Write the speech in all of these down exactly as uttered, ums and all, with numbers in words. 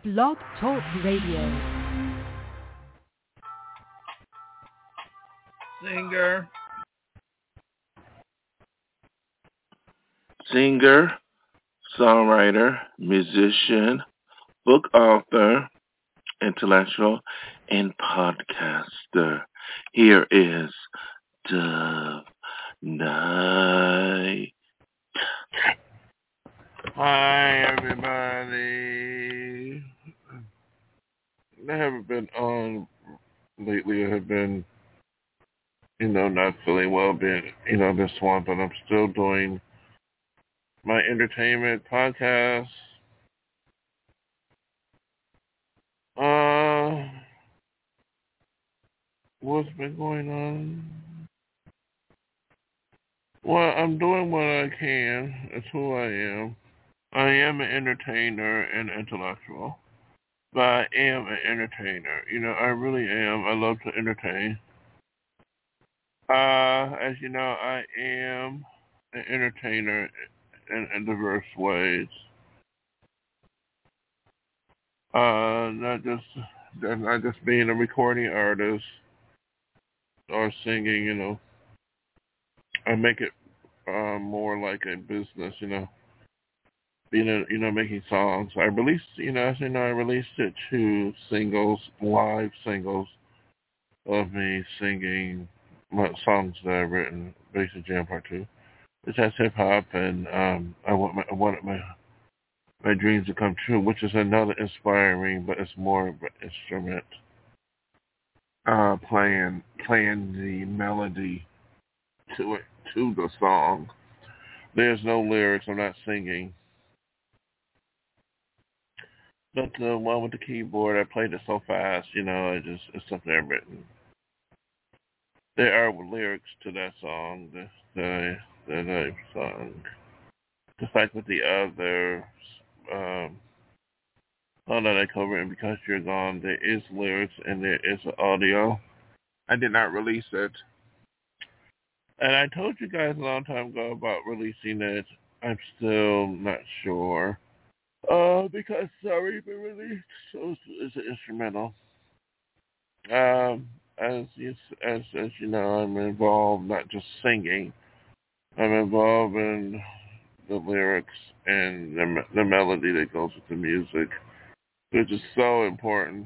Blog Talk Radio. Singer, singer, songwriter, musician, book author, intellectual, and podcaster. Here is Dove Night. Hi, everybody. I haven't been on lately. I have been, you know, not feeling well, being, you know, this one, but I'm still doing my entertainment podcast. Uh, what's been going on? Well, I'm doing what I can. That's who I am. I am an entertainer and intellectual, but I am an entertainer. You know, I really am. I love to entertain. Uh, as you know, I am an entertainer in, in diverse ways. Uh, not just not just being a recording artist or singing. You know, I make it uh, more like a business. You know, being a, you know making songs. I released you know as you know I released it two singles, live singles of me singing my songs that I've written, Basic Jam Part Two. Which has hip hop, and um, I want my I wanted my my dreams to come true, which is another inspiring, but it's more of an instrument. Uh, playing playing the melody to it to the song. There's no lyrics. I'm not singing. But the one with the keyboard, I played it so fast, you know, it just it's something I've written. There are lyrics to that song that that, I, that I've sung. Just like with the other um, song that I covered, and Because You're Gone, there is lyrics and there is audio. I did not release it. And I told you guys a long time ago about releasing it. I'm still not sure. Uh, because it's already been released, so it's, it's an instrumental. Um, as you as as you know, I'm involved not just singing. I'm involved in the lyrics and the the melody that goes with the music, which is so important.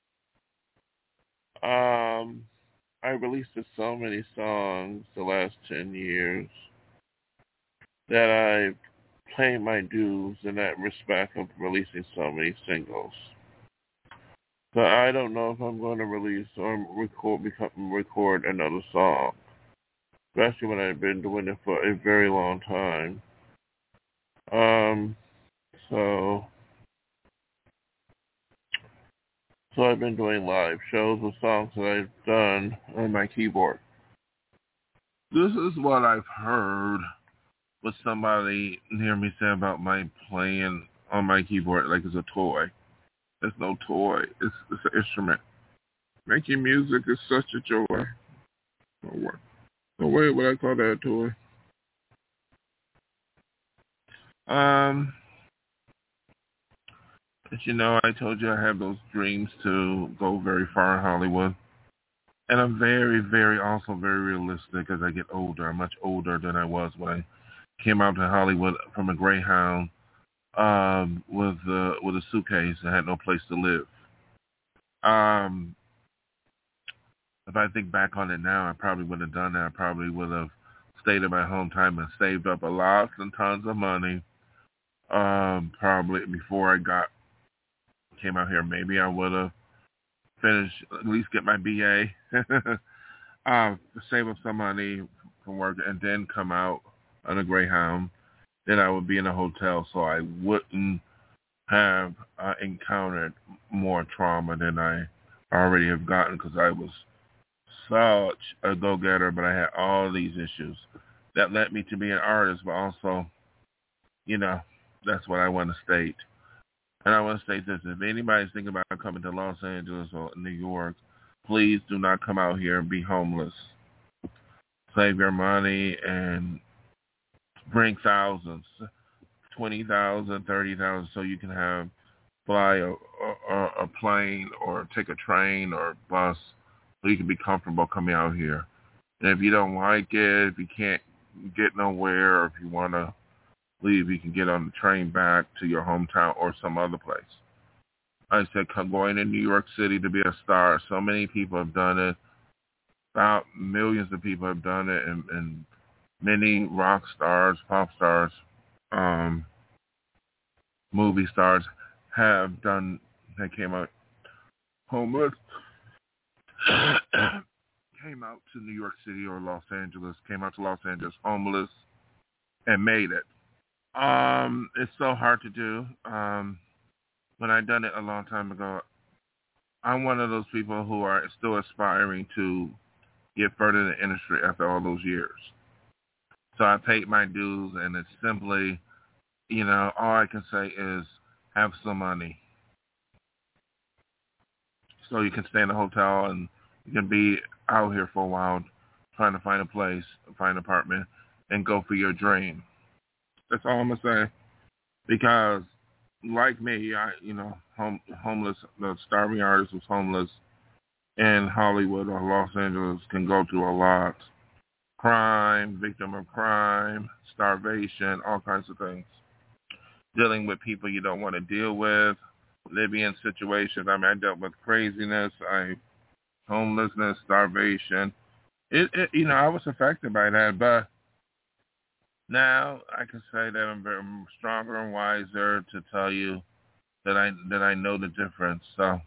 Um, I released so many songs the last ten years that I paid my dues in that respect of releasing so many singles. So I don't know if I'm going to release or record become record another song, especially when I've been doing it for a very long time. Um, so so I've been doing live shows with songs that I've done on my keyboard. This is what I've heard with somebody near me say about my playing on my keyboard like it's a toy. It's no toy. It's it's an instrument. Making music is such a joy. No way, no way would I call that a toy. Um, as you know, I told you I have those dreams to go very far in Hollywood. And I'm very, very, also very realistic as I get older. I'm much older than I was when I came out to Hollywood from a Greyhound um, with, uh, with a suitcase and had no place to live. Um, if I think back on it now, I probably would have done that. I probably would have stayed in my hometown and saved up a lot and tons of money. Um, probably before I got came out here, maybe I would have finished, at least get my B A, uh, save up some money from work, and then come out on a Greyhound. Then I would be in a hotel, so I wouldn't have uh, encountered more trauma than I already have gotten because I was such a go-getter, but I had all these issues that led me to be an artist, but also, you know, that's what I want to state. And I want to state this, if anybody's thinking about coming to Los Angeles or New York, please do not come out here and be homeless. Save your money and bring thousands, twenty thousand, thirty thousand, so you can have fly a, a, a plane or take a train or a bus so you can be comfortable coming out here. And if you don't like it, if you can't get nowhere, or if you want to leave, you can get on the train back to your hometown or some other place. I said, going to New York City to be a star. So many people have done it. About millions of people have done it, and, and many rock stars, pop stars, um, movie stars have done. They came out homeless, came out to New York City or Los Angeles, came out to Los Angeles homeless, and made it. Um, it's so hard to do. Um, when I done it a long time ago, I'm one of those people who are still aspiring to get further in the industry after all those years. So I paid my dues, and it's simply, you know, all I can say is have some money. So you can stay in a hotel and you can be out here for a while trying to find a place, find an apartment, and go for your dream. That's all I'm going to say. Because like me, I, you know, home, homeless, the starving artist was homeless in Hollywood or Los Angeles, can go through a lot. Crime, victim of crime, starvation, all kinds of things. Dealing with people you don't want to deal with, living in situations. I mean, I dealt with craziness, I homelessness, starvation. It, it, you know, I was affected by that, but now I can say that I'm very stronger and wiser to tell you that I that I know the difference. So,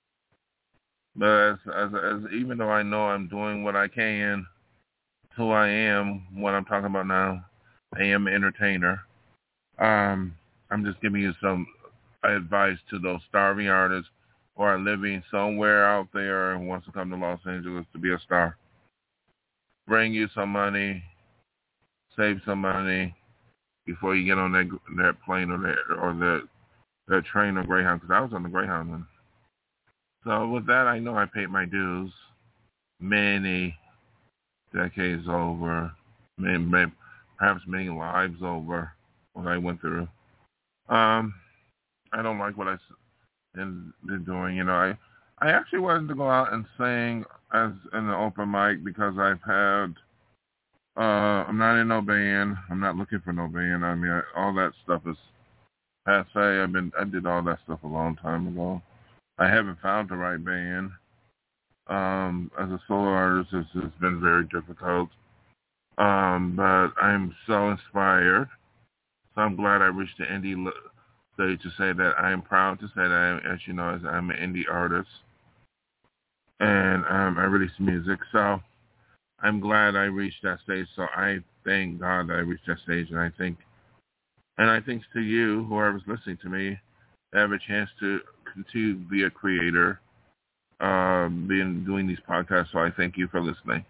but as, as as even though I know I'm doing what I can, who I am, what I'm talking about now, I am an entertainer. Um, I'm just giving you some advice to those starving artists who are living somewhere out there and wants to come to Los Angeles to be a star. Bring you some money, save some money before you get on that that plane or that or that that train or Greyhound, because I was on the Greyhound one. So with that, I know I paid my dues. Many decades over, many, many, perhaps many lives over, what I went through. Um, I don't like what I've been doing. You know, I I actually wanted to go out and sing as in the open mic because I've had. Uh, I'm not in no band. I'm not looking for no band. I mean, I, all that stuff is passe. I've been I did all that stuff a long time ago. I haven't found the right band. Um, as a solo artist, it's, it's been very difficult. Um, but I'm so inspired. So I'm glad I reached the indie stage to say that I am proud to say that I am, as you know, as I'm an indie artist. And um, I release music. So I'm glad I reached that stage. So I thank God that I reached that stage. And I think, and I think to you, whoever's listening to me, I have a chance to continue to be a creator, um, being doing these podcasts. So I thank you for listening.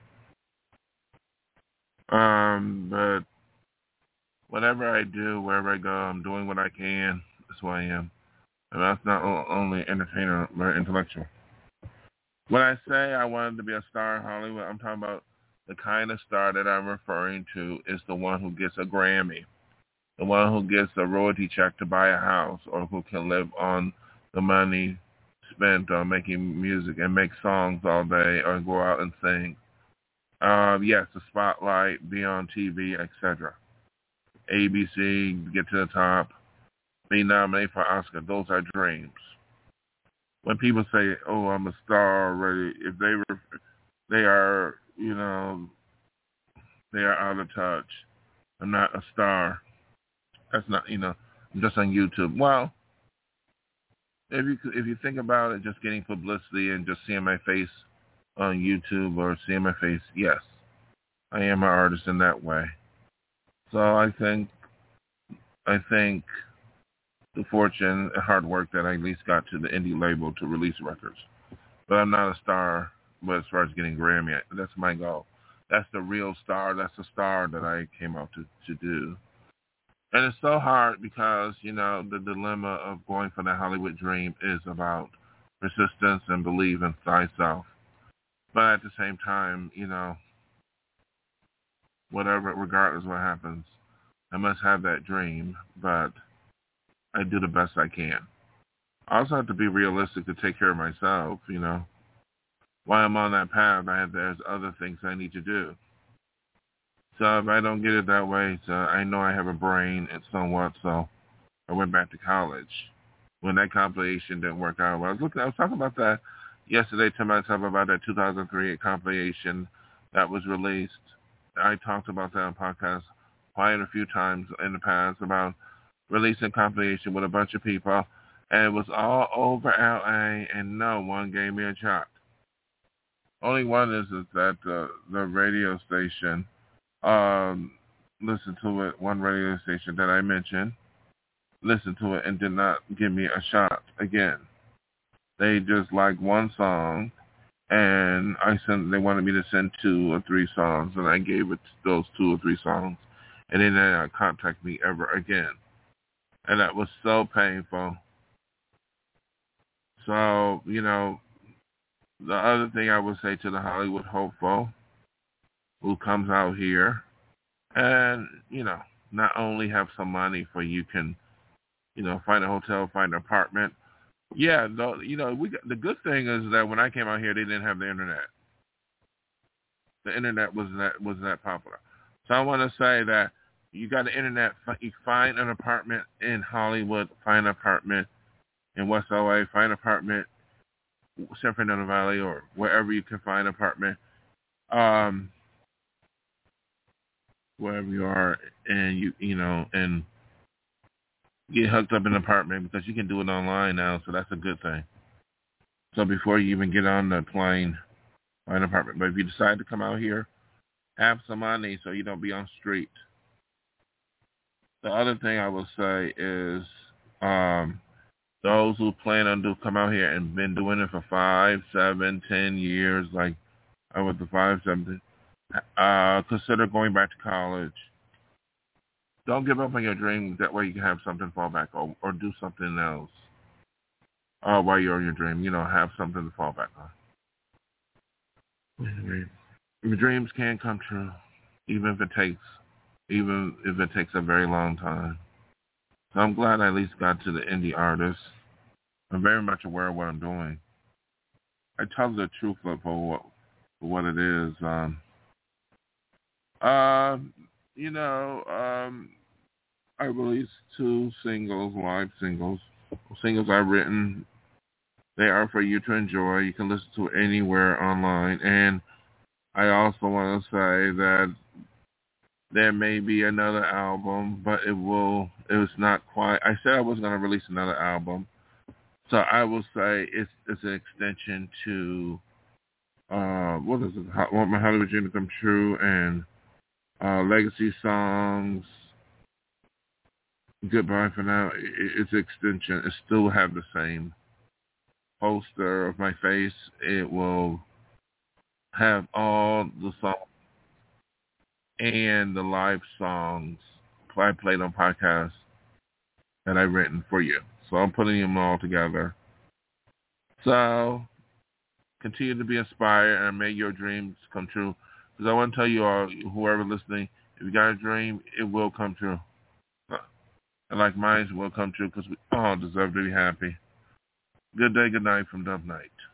Um, but whatever I do, wherever I go, I'm doing what I can. That's who I am. And that's not only entertainer, but intellectual. When I say I wanted to be a star in Hollywood, I'm talking about the kind of star that I'm referring to is the one who gets a Grammy, the one who gets a royalty check to buy a house, or who can live on the money spent on making music and make songs all day or go out and sing. Um, yes, the spotlight, be on T V, et cetera. A B C, get to the top, be nominated for Oscar. Those are dreams. When people say, "Oh, I'm a star already," if they were, they are, you know, they are out of touch. I'm not a star. That's not, you know, I'm just on YouTube. Well, if you if you think about it, just getting publicity and just seeing my face on YouTube or seeing my face, yes, I am an artist in that way. So I think, I think the fortune and hard work that I at least got to the indie label to release records. But I'm not a star, but as far as getting Grammy, that's my goal. That's the real star. That's the star that I came out to, to do. And it's so hard because, you know, the dilemma of going for the Hollywood dream is about persistence and believe in thyself. But at the same time, you know, whatever, regardless of what happens, I must have that dream, but I do the best I can. I also have to be realistic to take care of myself, you know. While I'm on that path, I have there's other things I need to do. So if I don't get it that way, so I know I have a brain and somewhat, so I went back to college. When that compilation didn't work out, well, I was looking, I was talking about that yesterday to myself about that two thousand three compilation that was released. I talked about that on podcasts quite a few times in the past about releasing compilation with a bunch of people, and it was all over L A, and no one gave me a shot. Only one is, is that uh, the radio station um, listened to it, one radio station that I mentioned, listened to it and did not give me a shot again. They just liked one song, and I sent. They wanted me to send two or three songs, and I gave it those two or three songs, and then they did not contact me ever again, and that was so painful. So, you know, the other thing I would say to the Hollywood hopeful who comes out here and, you know, not only have some money for you can, you know, find a hotel, find an apartment. Yeah, no, you know, we got, the good thing is that when I came out here, they didn't have the internet. The internet was that was that popular. So I want to say that you got the internet. You find an apartment in Hollywood, find an apartment in West L A, find an apartment San Fernando Valley or wherever you can find an apartment, um, wherever you are, and you you know and get hooked up in an apartment because you can do it online now, so that's a good thing. So before you even get on the plane, find an apartment. But if you decide to come out here, have some money so you don't be on the street. The other thing I will say is um, those who plan on to come out here and been doing it for five, seven, ten years, like I was the five, seven, uh, consider going back to college. Don't give up on your dreams. That way you can have something to fall back on or do something else uh, while you're on your dream. You know, have something to fall back on. Your dreams can come true, even if it takes, even if it takes a very long time. So I'm glad I at least got to the indie artist. I'm very much aware of what I'm doing. I tell the truth for what, for what it is. Um, uh, you know, um, I released two singles, live singles. Singles I've written. They are for you to enjoy. You can listen to it anywhere online. And I also want to say that there may be another album, but it will, it's not quite, I said I was going to release another album. So I will say it's it's an extension to, uh, what is it, I Want My Hollywood Dream to Come True, and uh, Legacy Songs, Goodbye for Now. It, it's an extension. It still have the same poster of my face. It will have all the songs and the live songs I played on podcasts that I've written for you. So I'm putting them all together. So continue to be inspired and make your dreams come true. Because I want to tell you all, whoever listening, if you got a dream, it will come true. And like mine will come true because we all deserve to be happy. Good day, good night from Dove Night.